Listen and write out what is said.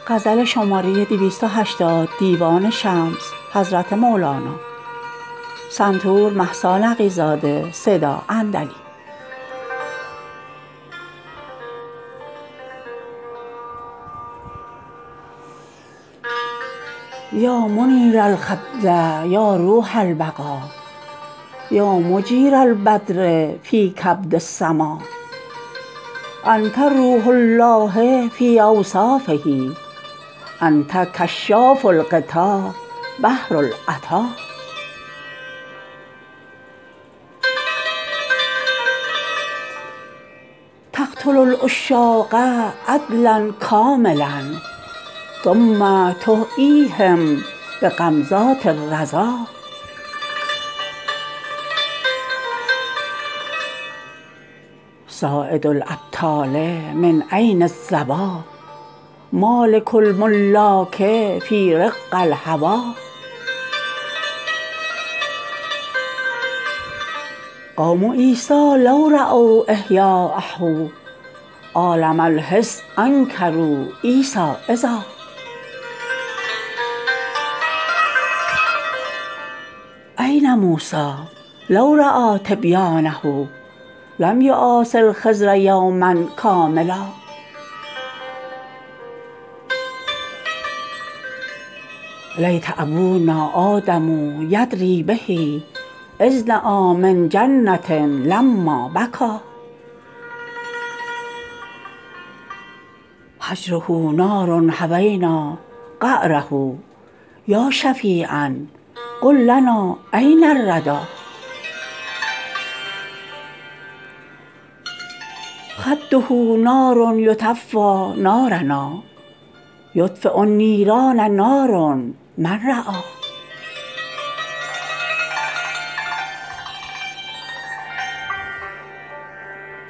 غزل شماره 280 دیوان شمس حضرت مولانا سنتور مهسا نقی‌زاده صدا اندلی. یا منیر الخد یا روح البقا یا مجیر البدر فی کبد السما انت روح الله فی اوصافه انت کشاف الغطا بحر العطا تقتل العشاق عدلا کاملا ثم تحییهم بغمزات الرضا ساعد الابطال من عین الظبا مالک الملاک فی رق الهوی قوم عیسی لو رأوا احیایه عالم الحس انکروا عیسی اذا این موسی لو رأى تبیانه لم یعاص الخضر یوما کاملا لیت ابونا آدم یدری به اذ نأى من جنة لما بکا هجره نار هوینا قعره یا شفیعا قل لنا این الردی خده نار یطفی نارنا یطفی النیران نار من رأی